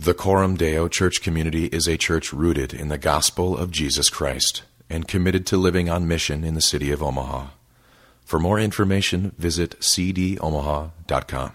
The Coram Deo Church Community is a church rooted in the gospel of Jesus Christ and committed to living on mission in the city of Omaha. For more information, visit cdomaha.com.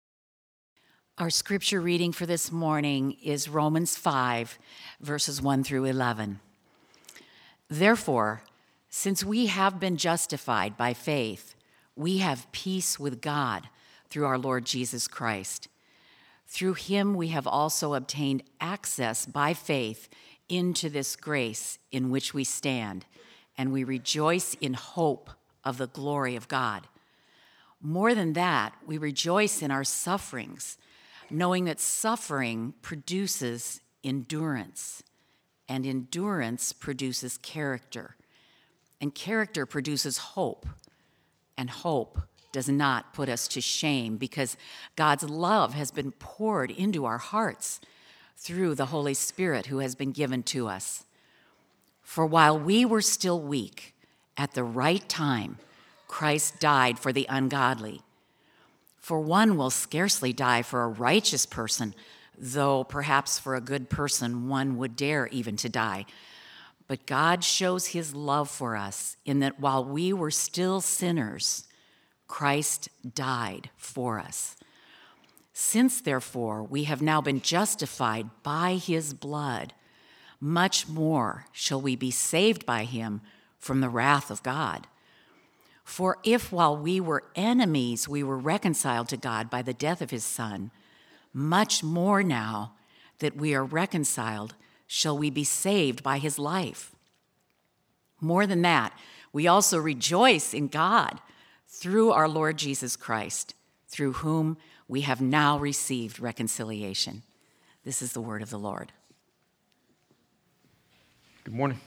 Our scripture reading for this morning is Romans 5, verses 1 through 11. Therefore, since we have been justified by faith, we have peace with God through our Lord Jesus Christ. Through him we have also obtained access by faith into this grace in which we stand, and we rejoice in hope of the glory of God. More than that, we rejoice in our sufferings, knowing that suffering produces endurance, and endurance produces character, and character produces hope, and hope does not put us to shame because God's love has been poured into our hearts through the Holy Spirit who has been given to us. For while we were still weak, at the right time, Christ died for the ungodly. For one will scarcely die for a righteous person, though perhaps for a good person one would dare even to die. But God shows his love for us in that while we were still sinners, Christ died for us. Since, therefore, we have now been justified by his blood, much more shall we be saved by him from the wrath of God. For if while we were enemies we were reconciled to God by the death of his Son, much more now that we are reconciled shall we be saved by his life. More than that, we also rejoice in God through our Lord Jesus Christ, through whom we have now received reconciliation. This is the word of the Lord. Good morning.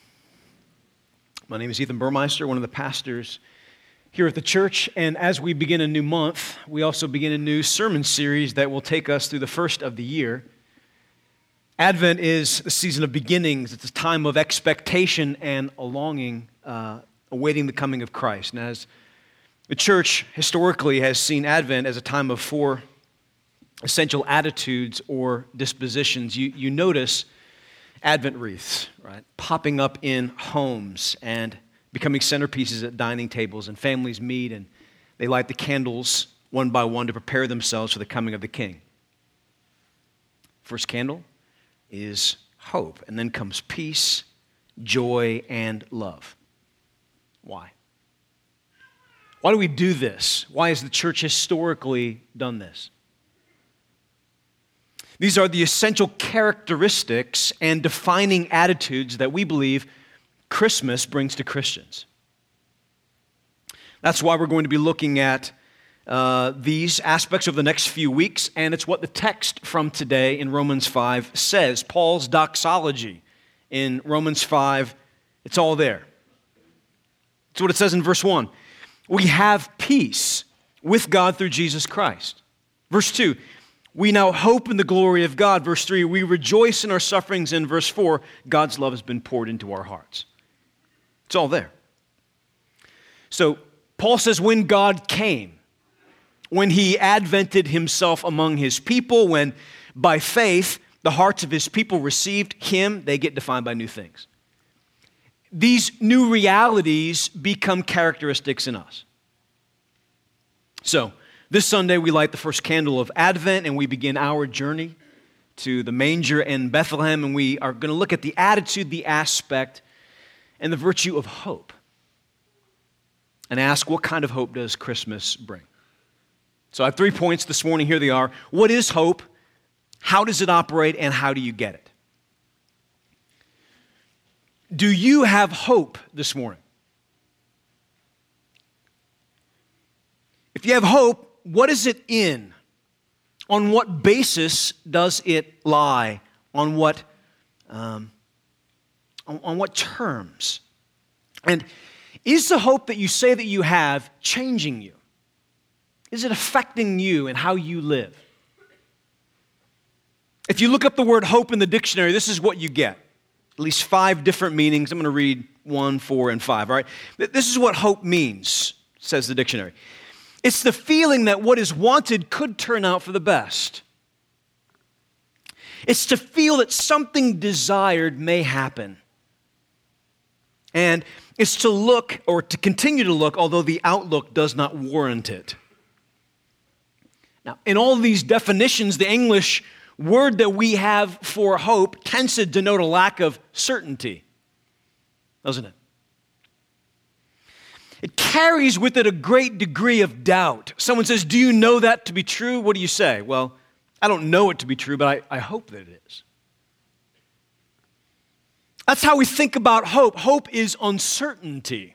My name is Ethan Burmeister, one of the pastors here at the church, and as we begin a new month, we also begin a new sermon series that will take us through the first of the year. Advent is the season of beginnings. It's a time of expectation and a longing, awaiting the coming of Christ. And as the church historically has seen Advent as a time of four essential attitudes or dispositions. You notice Advent wreaths, right, popping up in homes and becoming centerpieces at dining tables, and families meet and they light the candles one by one to prepare themselves for the coming of the King. First candle is hope, and then comes peace, joy, and love. Why? Why do we do this? Why has the church historically done this? These are the essential characteristics and defining attitudes that we believe Christmas brings to Christians. That's why we're going to be looking at these aspects over the next few weeks, and it's what the text from today in Romans 5 says. Paul's doxology in Romans 5, it's all there. It's what it says in verse 1. We have peace with God through Jesus Christ. Verse 2, we now hope in the glory of God. Verse 3, we rejoice in our sufferings. In verse 4, God's love has been poured into our hearts. It's all there. So Paul says when God came, when he advented himself among his people, when by faith the hearts of his people received him, they get defined by new things. These new realities become characteristics in us. So, this Sunday we light the first candle of Advent and we begin our journey to the manger in Bethlehem, and we are going to look at the attitude, the aspect, and the virtue of hope and ask, what kind of hope does Christmas bring? So I have 3 points this morning. Here they are. What is hope? How does it operate? And how do you get it? Do you have hope this morning? If you have hope, what is it in? On what basis does it lie? On what terms? And is the hope that you say that you have changing you? Is it affecting you and how you live? If you look up the word hope in the dictionary, this is what you get. At least 5 different meanings. I'm going to read 1, 4, and 5. All right? This is what hope means, says the dictionary. It's the feeling that what is wanted could turn out for the best. It's to feel that something desired may happen. And it's to look, or to continue to look, although the outlook does not warrant it. Now, in all of these definitions, the English word that we have for hope tends to denote a lack of certainty, doesn't it? It carries with it a great degree of doubt. Someone says, "Do you know that to be true?" What do you say? "Well, I don't know it to be true, but I hope that it is." That's how we think about hope. Hope is uncertainty.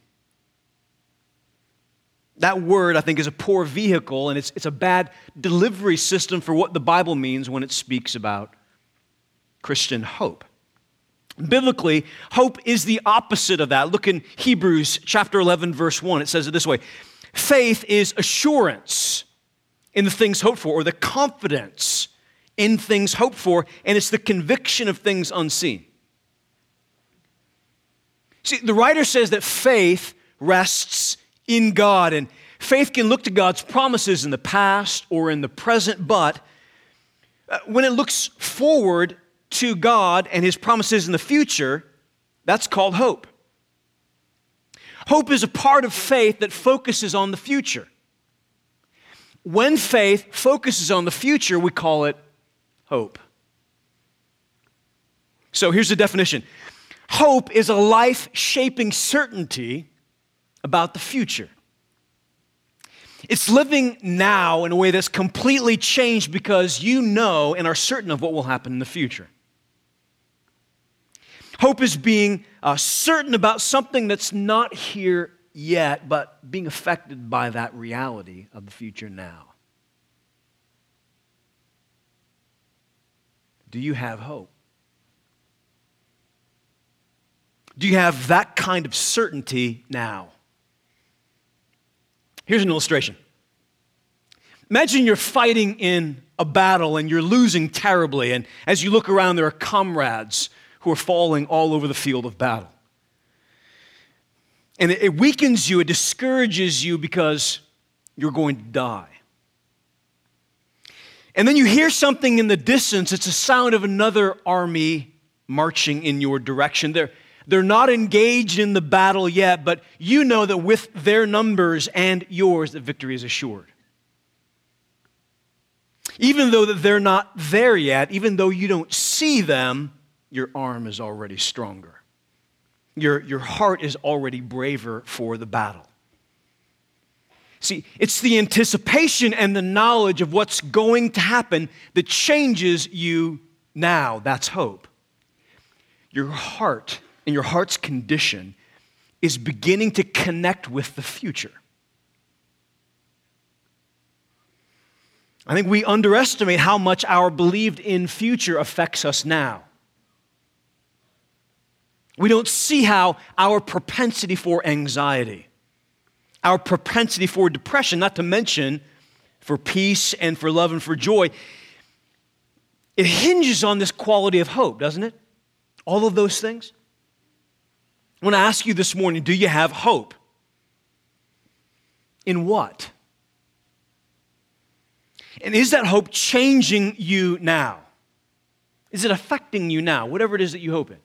That word, I think, is a poor vehicle, and it's a bad delivery system for what the Bible means when it speaks about Christian hope. Biblically, hope is the opposite of that. Look in Hebrews chapter 11, verse 1. It says it this way: faith is assurance in the things hoped for, or the confidence in things hoped for, and it's the conviction of things unseen. See, the writer says that faith rests in God, and faith can look to God's promises in the past or in the present, but when it looks forward to God and His promises in the future, that's called hope. Hope is a part of faith that focuses on the future. When faith focuses on the future, we call it hope. So here's the definition. Hope is a life-shaping certainty about the future. It's living now in a way that's completely changed because you know and are certain of what will happen in the future. Hope is being certain about something that's not here yet, but being affected by that reality of the future now. Do you have hope? Do you have that kind of certainty now? Here's an illustration. Imagine you're fighting in a battle and you're losing terribly, and as you look around, there are comrades who are falling all over the field of battle. And it weakens you, it discourages you because you're going to die. And then you hear something in the distance. It's a sound of another army marching in your direction. They're not engaged in the battle yet, but you know that with their numbers and yours, the victory is assured. Even though that they're not there yet, even though you don't see them, your arm is already stronger. Your heart is already braver for the battle. See, it's the anticipation and the knowledge of what's going to happen that changes you now. That's hope. Your heart and your heart's condition is beginning to connect with the future. I think we underestimate how much our believed in future affects us now. We don't see how our propensity for anxiety, our propensity for depression, not to mention for peace and for love and for joy, it hinges on this quality of hope, doesn't it? All of those things. I want to ask you this morning, do you have hope? In what? And is that hope changing you now? Is it affecting you now, whatever it is that you hope in?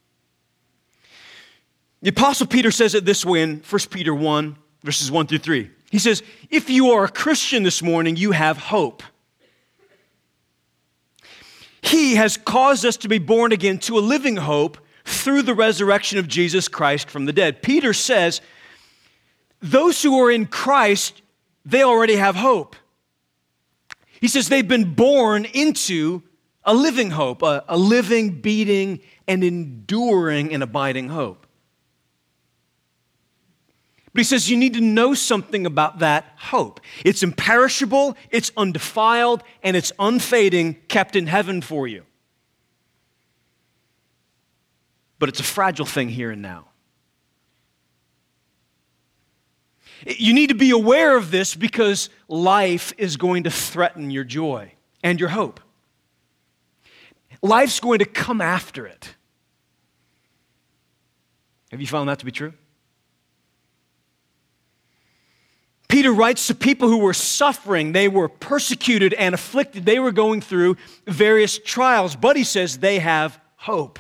The Apostle Peter says it this way in 1 Peter 1, verses 1 through 3. He says, if you are a Christian this morning, you have hope. He has caused us to be born again to a living hope through the resurrection of Jesus Christ from the dead. Peter says, those who are in Christ, they already have hope. He says they've been born into a living hope, a living, beating, and enduring and abiding hope. But he says you need to know something about that hope. It's imperishable, it's undefiled, and it's unfading, kept in heaven for you. But it's a fragile thing here and now. You need to be aware of this because life is going to threaten your joy and your hope. Life's going to come after it. Have you found that to be true? Peter writes to people who were suffering. They were persecuted and afflicted. They were going through various trials, but he says they have hope.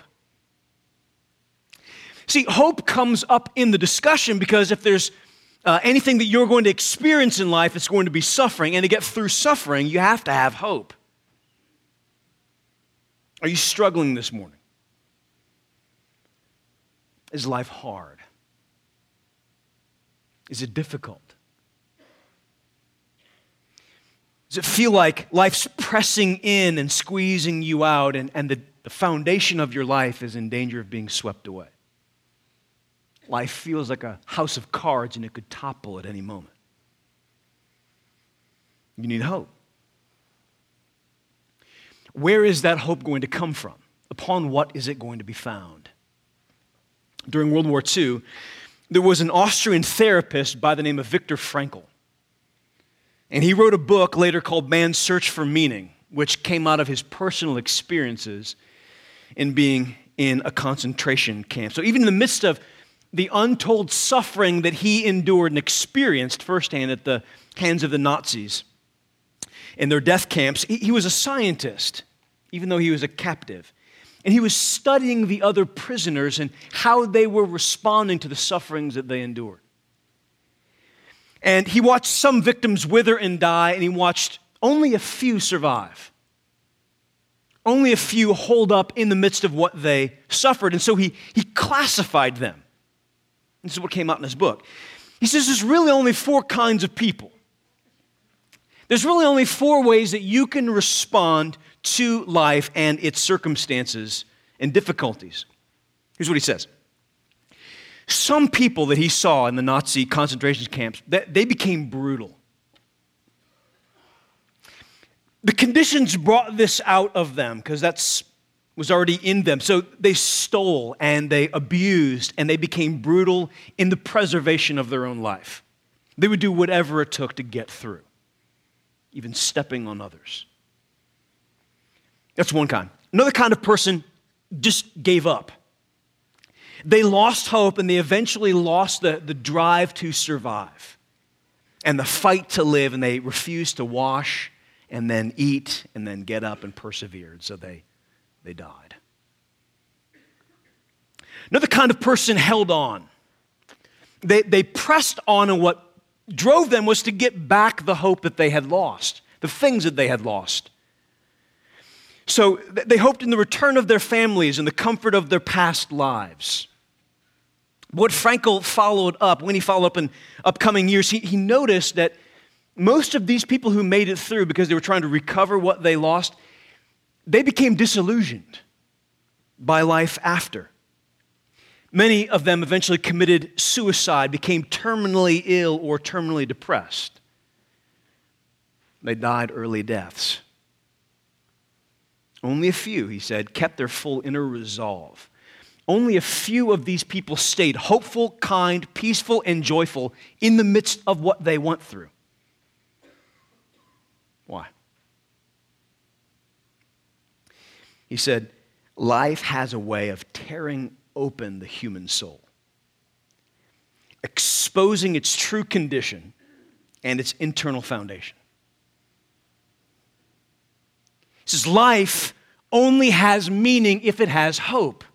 See, hope comes up in the discussion because if there's anything that you're going to experience in life, it's going to be suffering. And to get through suffering, you have to have hope. Are you struggling this morning? Is life hard? Is it difficult? Does it feel like life's pressing in and squeezing you out and the foundation of your life is in danger of being swept away? Life feels like a house of cards and it could topple at any moment. You need hope. Where is that hope going to come from? Upon what is it going to be found? During World War II, there was an Austrian therapist by the name of Viktor Frankl. And he wrote a book later called Man's Search for Meaning, which came out of his personal experiences in being in a concentration camp. So even in the midst of the untold suffering that he endured and experienced firsthand at the hands of the Nazis in their death camps, he was a scientist, even though he was a captive. And he was studying the other prisoners and how they were responding to the sufferings that they endured. And he watched some victims wither and die, and he watched only a few survive. Only a few hold up in the midst of what they suffered. And so he classified them. This is what came out in his book. He says there's really only 4 kinds of people. There's really only 4 ways that you can respond to life and its circumstances and difficulties. Here's what he says. Some people that he saw in the Nazi concentration camps, they became brutal. The conditions brought this out of them because that was already in them. So they stole and they abused and they became brutal in the preservation of their own life. They would do whatever it took to get through, even stepping on others. That's one kind. Another kind of person just gave up. They lost hope and they eventually lost the drive to survive and the fight to live, and they refused to wash and then eat and then get up and persevered, so they died. Another kind of person held on. They pressed on, and what drove them was to get back the hope that they had lost, the things that they had lost. So they hoped in the return of their families and the comfort of their past lives. What Frankl followed up, when he followed up in upcoming years, he noticed that most of these people who made it through because they were trying to recover what they lost, they became disillusioned by life after. Many of them eventually committed suicide, became terminally ill or terminally depressed. They died early deaths. Only a few, he said, kept their full inner resolve. Only a few of these people stayed hopeful, kind, peaceful, and joyful in the midst of what they went through. Why? He said, life has a way of tearing open the human soul, exposing its true condition and its internal foundation. He says, life only has meaning if it has hope.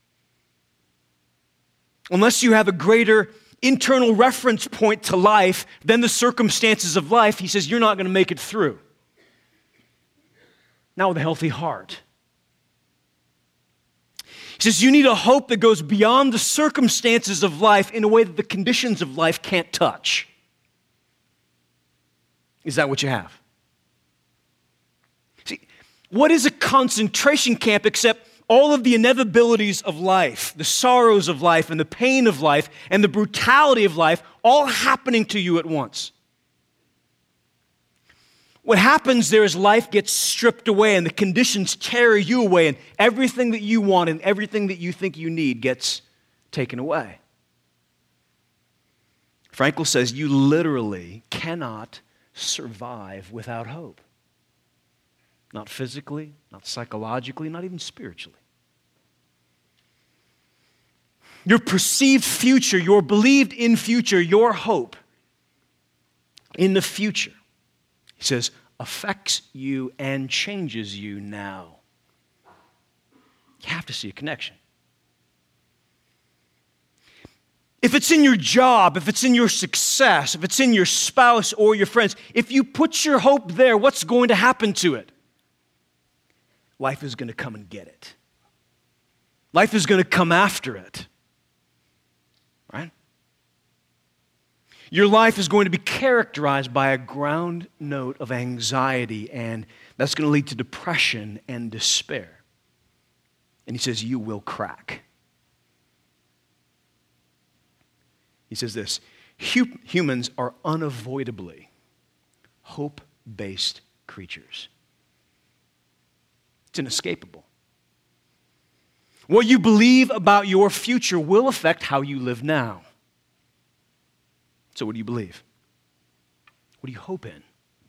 Unless you have a greater internal reference point to life than the circumstances of life, he says, you're not going to make it through. Not with a healthy heart. He says, you need a hope that goes beyond the circumstances of life in a way that the conditions of life can't touch. Is that what you have? See, what is a concentration camp except all of the inevitabilities of life, the sorrows of life and the pain of life and the brutality of life all happening to you at once? What happens there is life gets stripped away and the conditions tear you away, and everything that you want and everything that you think you need gets taken away. Frankl says you literally cannot survive without hope. Not physically, not psychologically, not even spiritually. Your perceived future, your believed in future, your hope in the future, he says, affects you and changes you now. You have to see a connection. If it's in your job, if it's in your success, if it's in your spouse or your friends, if you put your hope there, what's going to happen to it? Life is going to come and get it. Life is going to come after it. Right? Your life is going to be characterized by a ground note of anxiety, and that's going to lead to depression and despair. And he says, you will crack. He says this, humans are unavoidably hope-based creatures. It's inescapable. What you believe about your future will affect how you live now. So what do you believe? What do you hope in?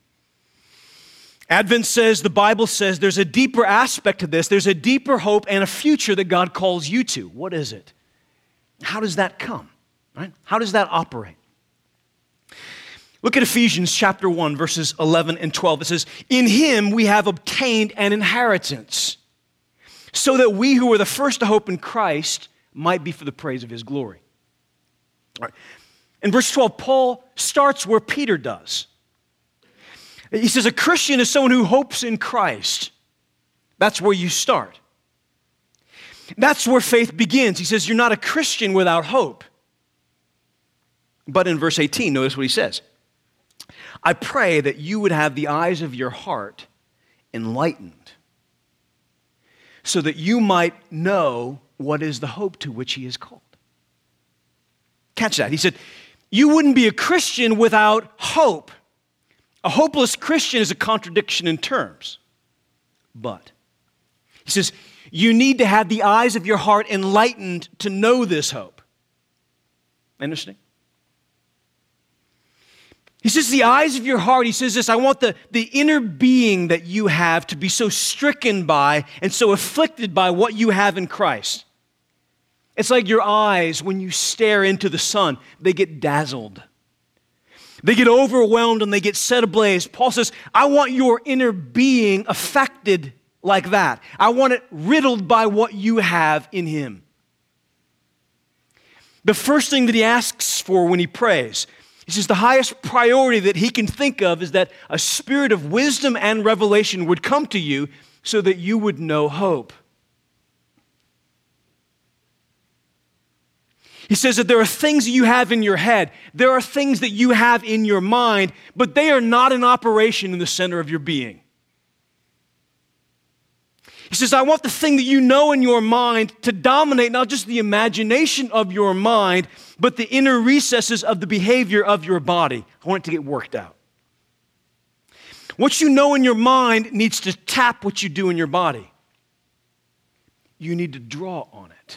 Advent says, the Bible says, there's a deeper aspect to this. There's a deeper hope and a future that God calls you to. What is it? How does that come? Right? How does that operate? Look at Ephesians chapter 1, verses 11 and 12. It says, in him we have obtained an inheritance, so that we who were the first to hope in Christ might be for the praise of his glory. All right. In verse 12, Paul starts where Peter does. He says a Christian is someone who hopes in Christ. That's where you start. That's where faith begins. He says you're not a Christian without hope. But in verse 18, notice what he says. I pray that you would have the eyes of your heart enlightened, so that you might know what is the hope to which he is called. Catch that. He said, you wouldn't be a Christian without hope. A hopeless Christian is a contradiction in terms. But, he says, you need to have the eyes of your heart enlightened to know this hope. Understand? He says, the eyes of your heart, he says this, I want the inner being that you have to be so stricken by and so afflicted by what you have in Christ. It's like your eyes, when you stare into the sun, they get dazzled. They get overwhelmed and they get set ablaze. Paul says, I want your inner being affected like that. I want it riddled by what you have in him. The first thing that he asks for when he prays, he says the highest priority that he can think of is that a spirit of wisdom and revelation would come to you so that you would know hope. He says that there are things that you have in your head, there are things that you have in your mind, but they are not in operation in the center of your being. He says, I want the thing that you know in your mind to dominate not just the imagination of your mind, but the inner recesses of the behavior of your body. I want it to get worked out. What you know in your mind needs to tap what you do in your body. You need to draw on it.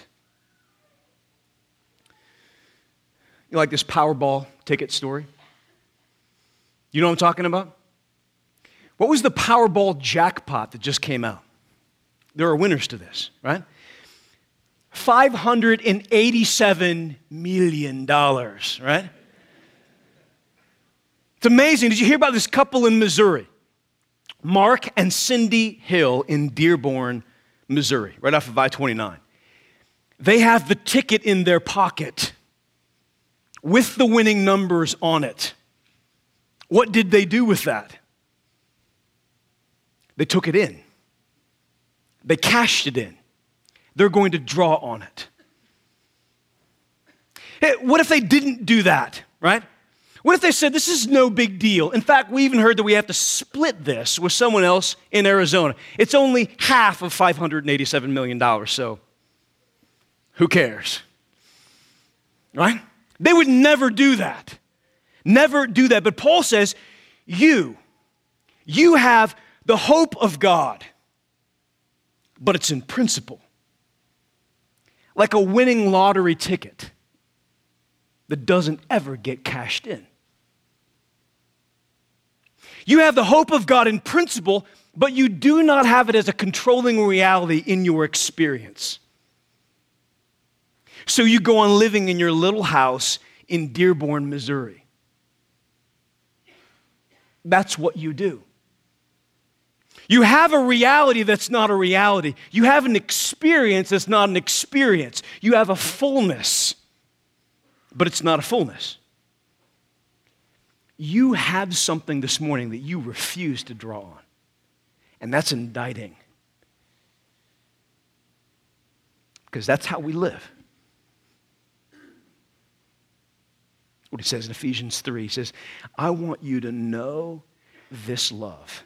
You like this Powerball ticket story? You know what I'm talking about? What was the Powerball jackpot that just came out? There are winners to this, right? $587 million, right? It's amazing. Did you hear about this couple in Missouri? Mark and Cindy Hill in Dearborn, Missouri, right off of I-29. They have the ticket in their pocket with the winning numbers on it. What did they do with that? They took it in. They cashed it in. They're going to draw on it. Hey, what if they didn't do that, right? What if they said, this is no big deal? In fact, we even heard that we have to split this with someone else in Arizona. It's only half of $587 million, so who cares? Right? They would never do that. Never do that. But Paul says, you have the hope of God, but it's in principle. Like a winning lottery ticket that doesn't ever get cashed in. You have the hope of God in principle, but you do not have it as a controlling reality in your experience. So you go on living in your little house in Dearborn, Missouri. That's what you do. You have a reality that's not a reality. You have an experience that's not an experience. You have a fullness, but it's not a fullness. You have something this morning that you refuse to draw on, and that's indicting. Because that's how we live. What he says in Ephesians 3, he says, I want you to know this love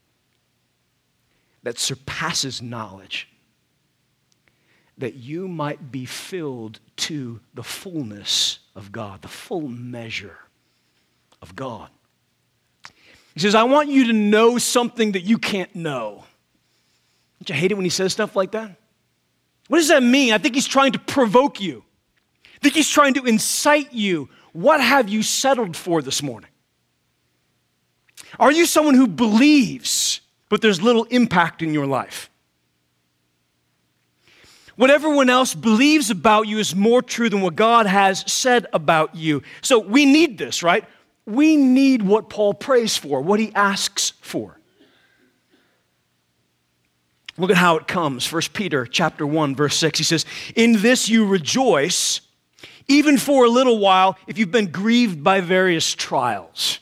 that surpasses knowledge, that you might be filled to the fullness of God, the full measure of God. He says, I want you to know something that you can't know. Don't you hate it when he says stuff like that? What does that mean? I think he's trying to provoke you. I think he's trying to incite you. What have you settled for this morning? Are you someone who believes, but there's little impact in your life? What everyone else believes about you is more true than what God has said about you. So we need this, right? We need what Paul prays for, what he asks for. Look at how it comes. 1 Peter chapter 1, verse 6. He says, in this you rejoice, even for a little while, if you've been grieved by various trials.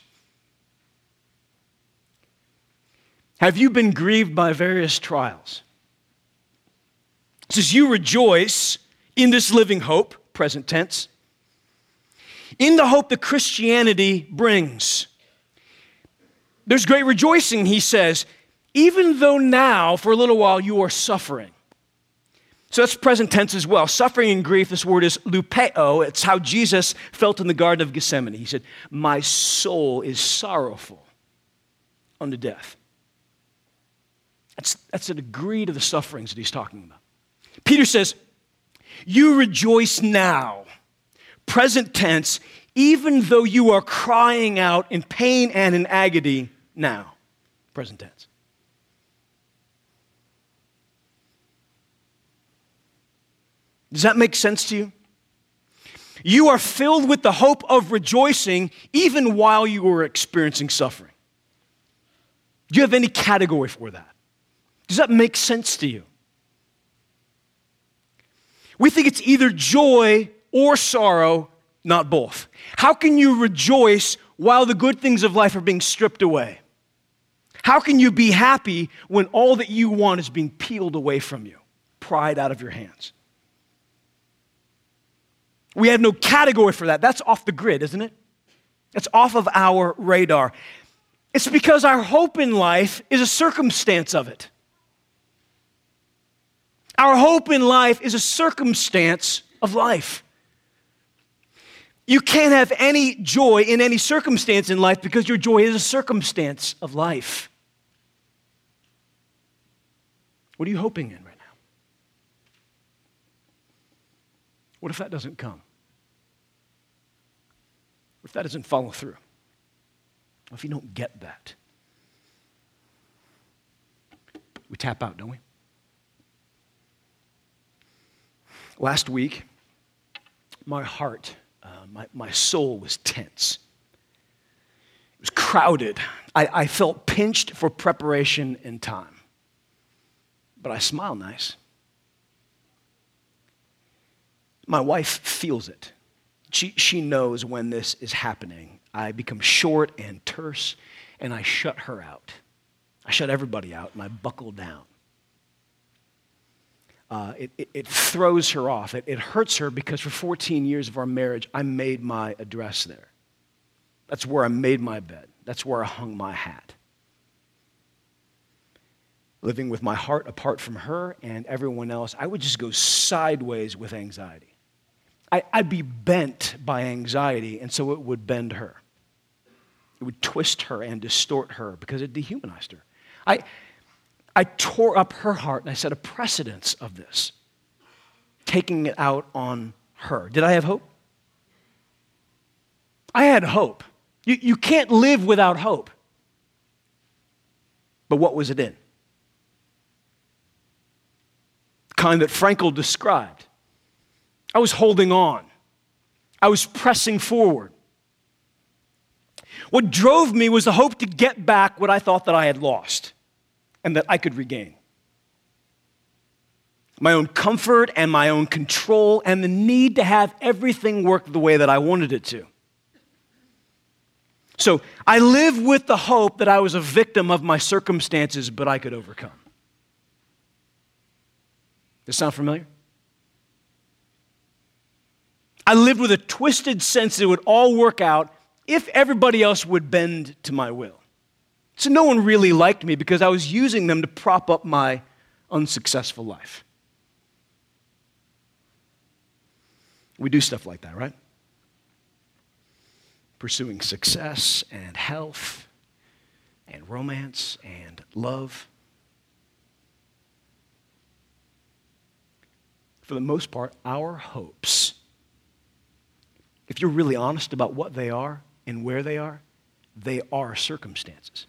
Have you been grieved by various trials? It says, you rejoice in this living hope, present tense, in the hope that Christianity brings. There's great rejoicing, he says, even though now, for a little while, you are suffering. So that's present tense as well. Suffering and grief, this word is lupeo. It's how Jesus felt in the Garden of Gethsemane. He said, my soul is sorrowful unto death. That's a degree to the sufferings that he's talking about. Peter says, you rejoice now, present tense, even though you are crying out in pain and in agony now, present tense. Does that make sense to you? You are filled with the hope of rejoicing even while you are experiencing suffering. Do you have any category for that? Does that make sense to you? We think it's either joy or sorrow, not both. How can you rejoice while the good things of life are being stripped away? How can you be happy when all that you want is being peeled away from you, pried out of your hands? We have no category for that. That's off the grid, isn't it? That's off of our radar. It's because our hope in life is a circumstance of it. Our hope in life is a circumstance of life. You can't have any joy in any circumstance in life because your joy is a circumstance of life. What are you hoping in right now? What if that doesn't come? What if that doesn't follow through? What if you don't get that? We tap out, don't we? Last week, my heart, my soul was tense. It was crowded. I felt pinched for preparation and time. But I smile nice. My wife feels it. She knows when this is happening. I become short and terse, and I shut her out. I shut everybody out, and I buckle down. It throws her off. It hurts her because for 14 years of our marriage, I made my address there. That's where I made my bed. That's where I hung my hat. Living with my heart apart from her and everyone else, I would just go sideways with anxiety. I'd be bent by anxiety, and so it would bend her. It would twist her and distort her because it dehumanized her. I tore up her heart, and I set a precedence of this, taking it out on her. Did I have hope? I had hope. You can't live without hope. But what was it in? The kind that Frankl described. I was holding on. I was pressing forward. What drove me was the hope to get back what I thought that I had lost and that I could regain. My own comfort and my own control and the need to have everything work the way that I wanted it to. So I live with the hope that I was a victim of my circumstances, but I could overcome. Does that sound familiar? I lived with a twisted sense that it would all work out if everybody else would bend to my will. So no one really liked me because I was using them to prop up my unsuccessful life. We do stuff like that, right? Pursuing success and health and romance and love. For the most part, our hopes, if you're really honest about what they are and where they are circumstances.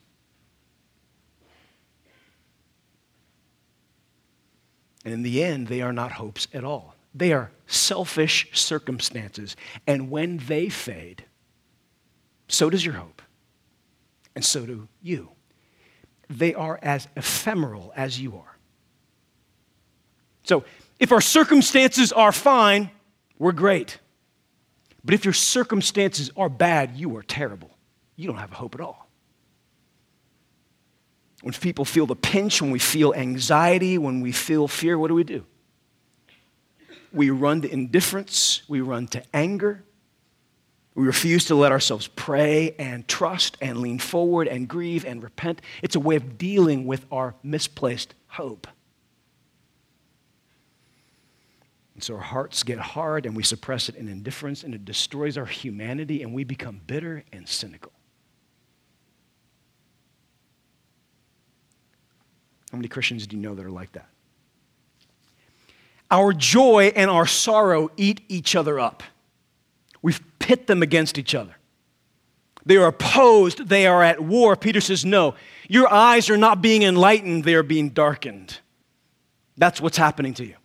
And in the end, they are not hopes at all. They are selfish circumstances. And when they fade, so does your hope. And so do you. They are as ephemeral as you are. So, if our circumstances are fine, we're great. But if your circumstances are bad, you are terrible. You don't have a hope at all. When people feel the pinch, when we feel anxiety, when we feel fear, what do? We run to indifference. We run to anger. We refuse to let ourselves pray and trust and lean forward and grieve and repent. It's a way of dealing with our misplaced hope. And so our hearts get hard and we suppress it in indifference and it destroys our humanity and we become bitter and cynical. How many Christians do you know that are like that? Our joy and our sorrow eat each other up. We've pit them against each other. They are opposed. They are at war. Peter says, no, your eyes are not being enlightened. They are being darkened. That's what's happening to you.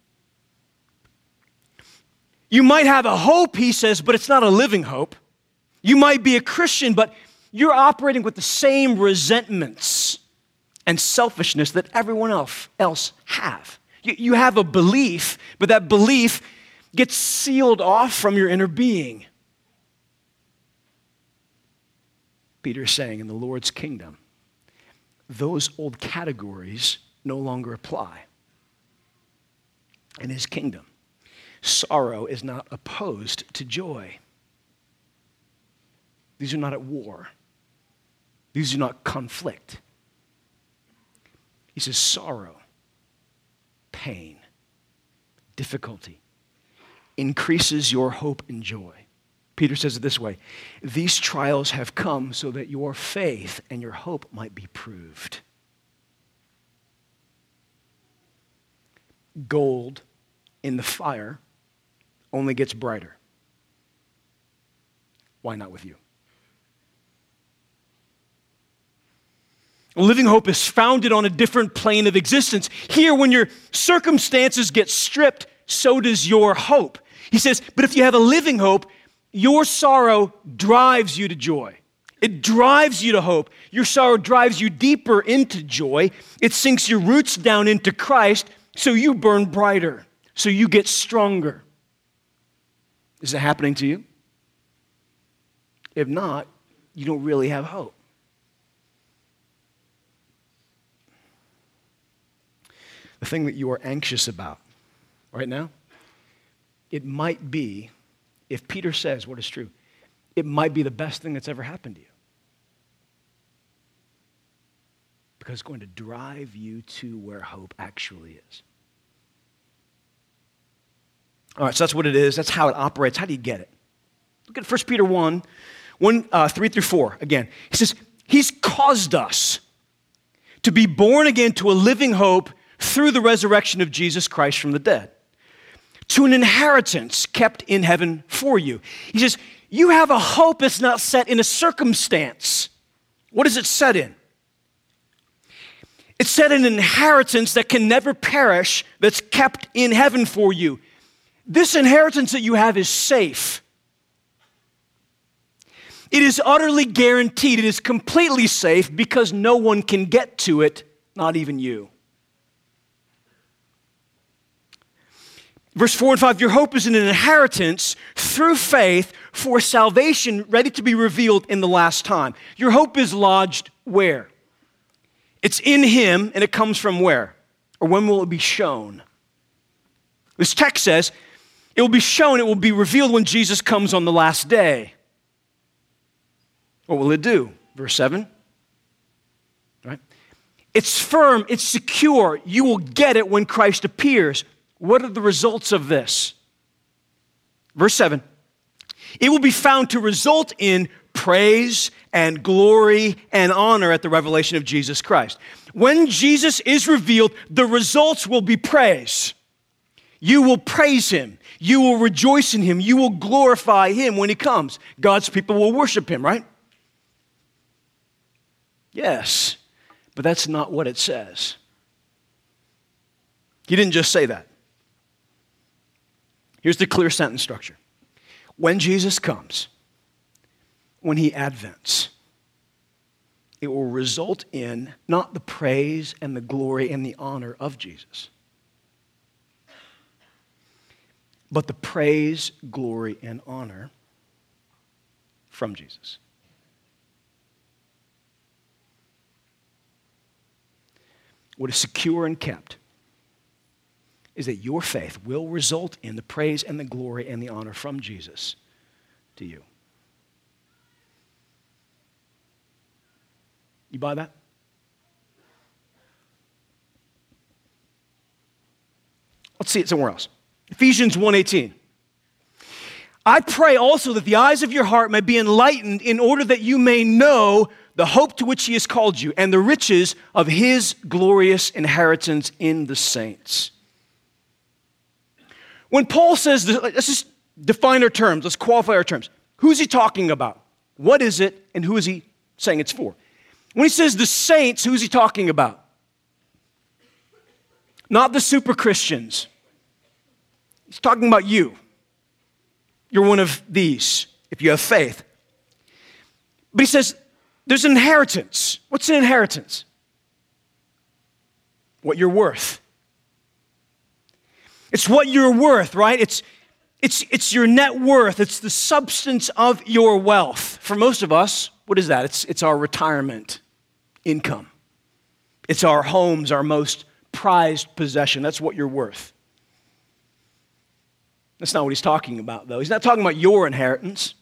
You might have a hope, he says, but it's not a living hope. You might be a Christian, but you're operating with the same resentments and selfishness that everyone else have. You have a belief, but that belief gets sealed off from your inner being. Peter is saying in the Lord's kingdom, those old categories no longer apply. In his kingdom, sorrow is not opposed to joy. These are not at war. These do not conflict. He says sorrow, pain, difficulty increases your hope and joy. Peter says it this way, these trials have come so that your faith and your hope might be proved. Gold in the fire only gets brighter. Why not with you? Living hope is founded on a different plane of existence. Here, when your circumstances get stripped, so does your hope. He says, but if you have a living hope, your sorrow drives you to joy. It drives you to hope. Your sorrow drives you deeper into joy. It sinks your roots down into Christ, so you burn brighter, so you get stronger. Is it happening to you? If not, you don't really have hope. The thing that you are anxious about right now, it might be, if Peter says what is true, it might be the best thing that's ever happened to you. Because it's going to drive you to where hope actually is. All right, so that's what it is. That's how it operates. How do you get it? Look at 1 Peter 1, 3 through 4 again. He says, he's caused us to be born again to a living hope through the resurrection of Jesus Christ from the dead, to an inheritance kept in heaven for you. He says, you have a hope that's not set in a circumstance. What is it set in? It's set in an inheritance that can never perish, that's kept in heaven for you. This inheritance that you have is safe. It is utterly guaranteed. It is completely safe because no one can get to it, not even you. Verse 4 and 5, your hope is in an inheritance through faith for salvation ready to be revealed in the last time. Your hope is lodged where? It's in him, and it comes from where? Or when will it be shown? This text says, it will be shown, it will be revealed when Jesus comes on the last day. What will it do? Verse 7, right? It's firm, it's secure. You will get it when Christ appears. What are the results of this? Verse 7, it will be found to result in praise and glory and honor at the revelation of Jesus Christ. When Jesus is revealed, the results will be praise. You will praise him. You will rejoice in him. You will glorify him when he comes. God's people will worship him, right? Yes, but that's not what it says. He didn't just say that. Here's the clear sentence structure. When Jesus comes, when he advents, it will result in not the praise and the glory and the honor of Jesus, but the praise, glory, and honor from Jesus. What is secure and kept is that your faith will result in the praise and the glory and the honor from Jesus to you. You buy that? Let's see it somewhere else. Ephesians 1:18. I pray also that the eyes of your heart may be enlightened in order that you may know the hope to which he has called you and the riches of his glorious inheritance in the saints. When Paul says, let's just define our terms, let's qualify our terms. Who's he talking about? What is it, and who is he saying it's for? When he says the saints, who's he talking about? Not the super Christians. He's talking about you. You're one of these, if you have faith. But he says, there's an inheritance. What's an inheritance? What you're worth. It's what you're worth, right? It's your net worth. It's the substance of your wealth. For most of us, what is that? It's our retirement income. It's our homes, our most prized possession. That's what you're worth. That's not what he's talking about, though. He's not talking about your inheritance.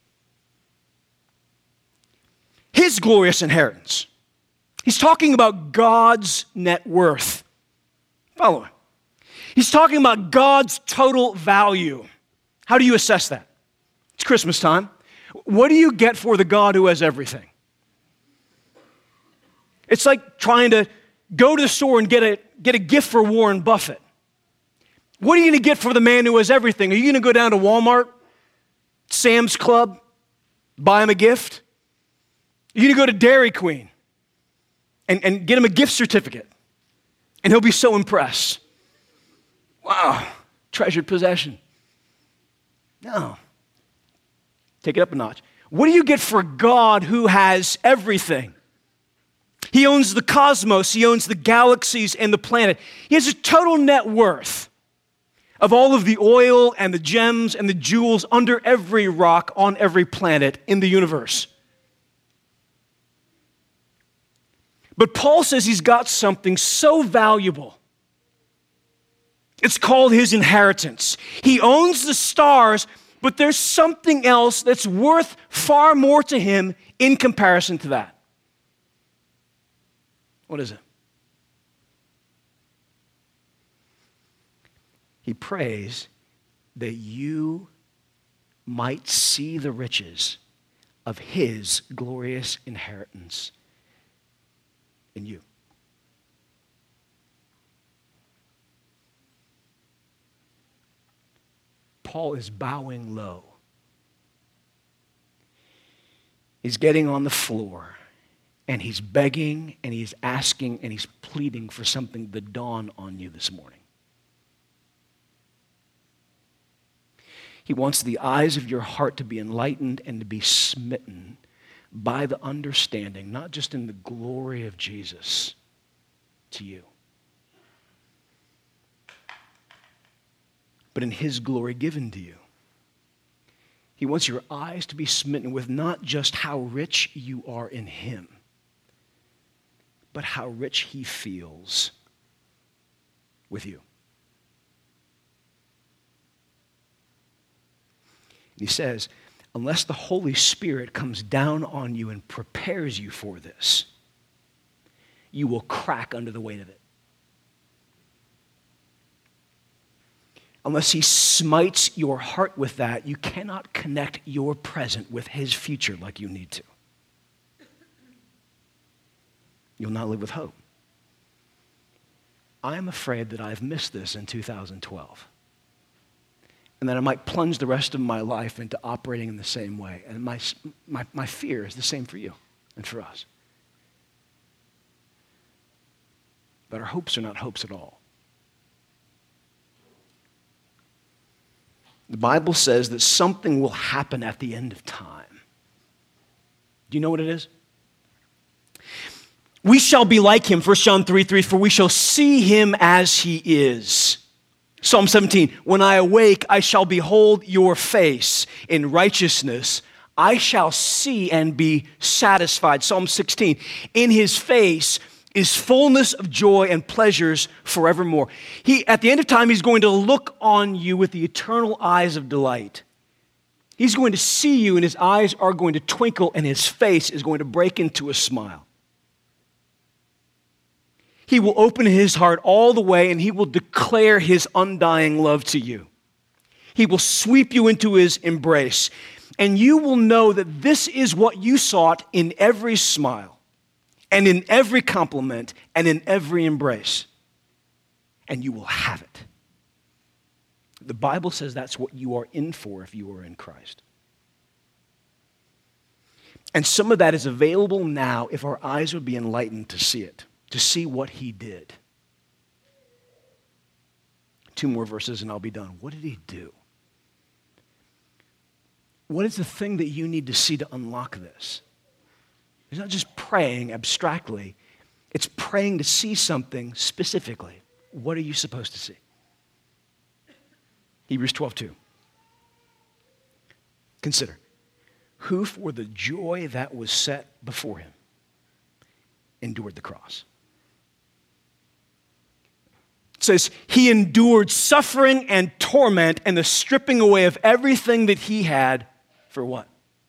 His glorious inheritance. He's talking about God's net worth. Follow me. He's talking about God's total value. How do you assess that? It's Christmas time. What do you get for the God who has everything? It's like trying to go to the store and get a gift for Warren Buffett. What are you going to get for the man who has everything? Are you going to go down to Walmart, Sam's Club, buy him a gift? Are you going to go to Dairy Queen and get him a gift certificate? And he'll be so impressed. Wow, treasured possession. No. Take it up a notch. What do you get for God who has everything? He owns the cosmos. He owns the galaxies and the planet. He has a total net worth of all of the oil and the gems and the jewels under every rock on every planet in the universe. But Paul says he's got something so valuable. It's called his inheritance. He owns the stars, but there's something else that's worth far more to him in comparison to that. What is it? He prays that you might see the riches of his glorious inheritance in you. Paul is bowing low. He's getting on the floor, and he's begging, and he's asking, and he's pleading for something to dawn on you this morning. He wants the eyes of your heart to be enlightened and to be smitten by the understanding, not just in the glory of Jesus to you, but in his glory given to you. He wants your eyes to be smitten with not just how rich you are in him, but how rich he feels with you. And he says, unless the Holy Spirit comes down on you and prepares you for this, you will crack under the weight of it. Unless he smites your heart with that, you cannot connect your present with his future like you need to. You'll not live with hope. I am afraid that I've missed this in 2012. And that I might plunge the rest of my life into operating in the same way. And my fear is the same for you and for us. But our hopes are not hopes at all. The Bible says that something will happen at the end of time. Do you know what it is? We shall be like him, 1 John 3:3, for we shall see him as he is. Psalm 17, when I awake, I shall behold your face. In righteousness, I shall see and be satisfied. Psalm 16, in his face is fullness of joy and pleasures forevermore. At the end of time, he's going to look on you with the eternal eyes of delight. He's going to see you, and his eyes are going to twinkle, and his face is going to break into a smile. He will open his heart all the way, and he will declare his undying love to you. He will sweep you into his embrace, and you will know that this is what you sought in every smile, and in every compliment, and in every embrace. And you will have it. The Bible says that's what you are in for if you are in Christ. And some of that is available now if our eyes would be enlightened to see it, to see what he did. 2 more verses and I'll be done. What did he do? What is the thing that you need to see to unlock this? It's not just praying abstractly. It's praying to see something specifically. What are you supposed to see? Hebrews 12:2. Consider, who for the joy that was set before him endured the cross. It says he endured suffering and torment and the stripping away of everything that he had for what?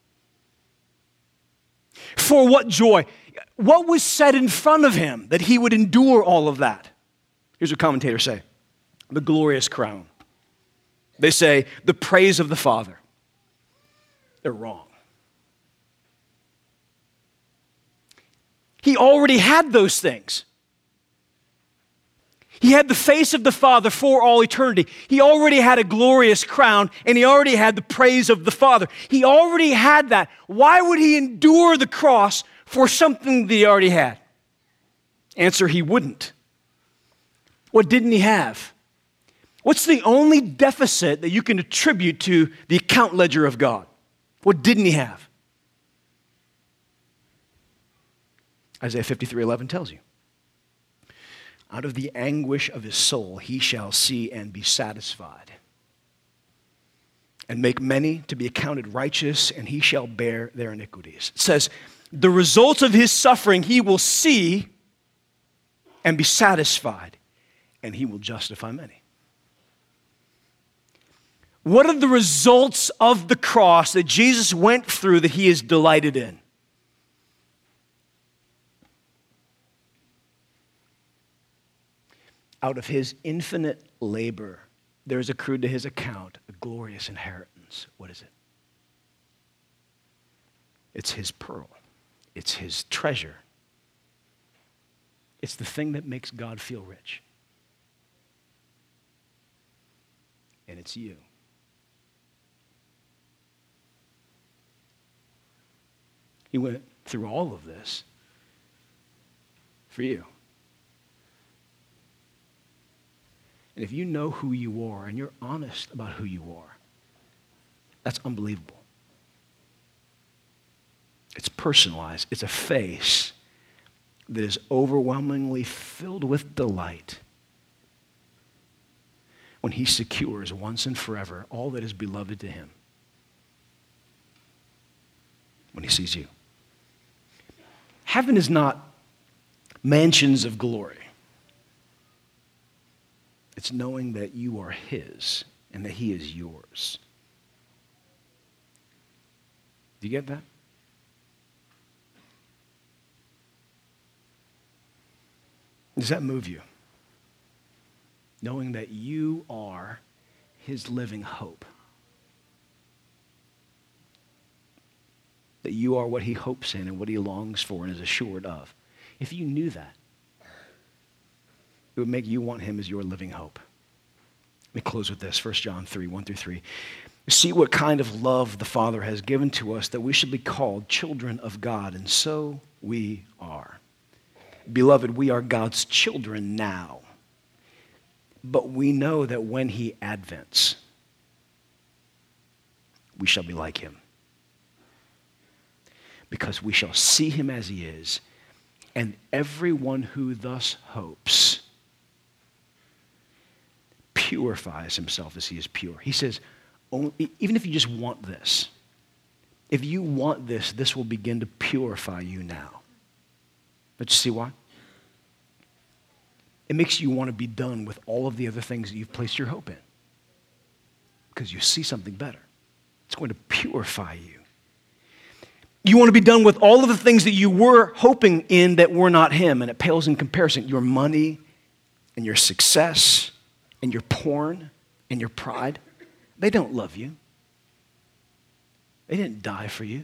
For what joy? What was set in front of him that he would endure all of that? Here's what commentators say. The glorious crown. They say the praise of the Father. They're wrong. He already had those things. He had the face of the Father for all eternity. He already had a glorious crown, and he already had the praise of the Father. He already had that. Why would he endure the cross for something that he already had? Answer, he wouldn't. What didn't he have? What's the only deficit that you can attribute to the account ledger of God? What didn't he have? Isaiah 53:11 tells you. Out of the anguish of his soul, he shall see and be satisfied, and make many to be accounted righteous, and he shall bear their iniquities. It says, the results of his suffering he will see and be satisfied, and he will justify many. What are the results of the cross that Jesus went through that he is delighted in? Out of his infinite labor, there is accrued to his account a glorious inheritance. What is it? It's his pearl. It's his treasure. It's the thing that makes God feel rich. And it's you. He went through all of this for you. And if you know who you are and you're honest about who you are, That's unbelievable. It's personalized. It's a face that is overwhelmingly filled with delight when he secures once and forever all that is beloved to him. When he sees you. Heaven is not mansions of glory. It's knowing that you are his and that he is yours. Do you get that? Does that move you? Knowing that you are his living hope. That you are what he hopes in and what he longs for and is assured of. If you knew that, it would make you want him as your living hope. Let me close with this, 1 John 3, 1 through 3. See what kind of love the Father has given to us that we should be called children of God, and so we are. Beloved, we are God's children now, but we know that when he advents, we shall be like him, because we shall see him as he is, and everyone who thus hopes purifies himself as he is pure. He says, even if you just want this, if you want this, this will begin to purify you now. But you see why? It makes you want to be done with all of the other things that you've placed your hope in, because you see something better. It's going to purify you. You want to be done with all of the things that you were hoping in that were not him, and it pales in comparison. Your money and your success and your porn and your pride, they don't love you. They didn't die for you.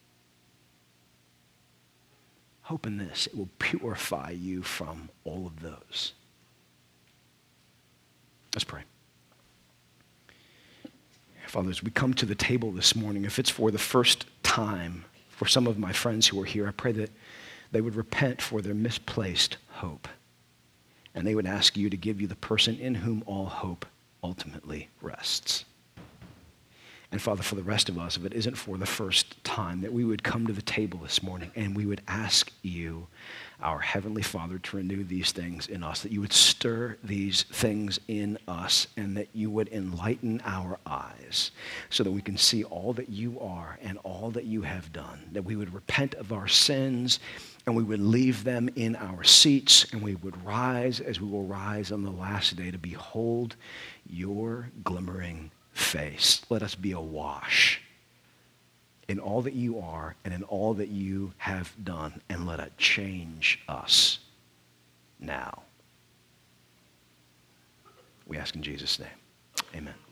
Hope in this, it will purify you from all of those. Let's pray. Father, as we come to the table this morning, if it's for the first time for some of my friends who are here, I pray that they would repent for their misplaced hope. And they would ask you to give you the person in whom all hope ultimately rests. And Father, for the rest of us, if it isn't for the first time, that we would come to the table this morning and we would ask you, our Heavenly Father, to renew these things in us, that you would stir these things in us, and that you would enlighten our eyes so that we can see all that you are and all that you have done, that we would repent of our sins and we would leave them in our seats, and we would rise as we will rise on the last day to behold your glimmering face. Let us be awash in all that you are and in all that you have done, and let it change us now. We ask in Jesus' name. Amen.